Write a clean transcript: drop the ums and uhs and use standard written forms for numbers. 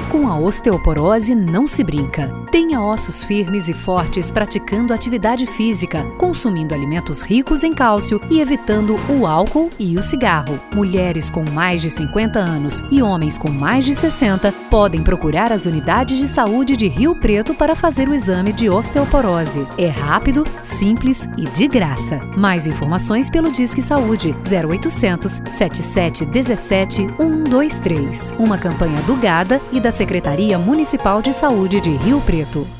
Com a osteoporose não se brinca. Tenha ossos firmes e fortes praticando atividade física, consumindo alimentos ricos em cálcio e evitando o álcool e o cigarro. Mulheres com mais de 50 anos e homens com mais de 60 podem procurar as unidades de saúde de Rio Preto para fazer o exame de osteoporose. É rápido, simples e de graça. Mais informações pelo Disque Saúde 0800 77 17 123. Uma campanha do GADA e da Secretaria Municipal de Saúde de Rio Preto.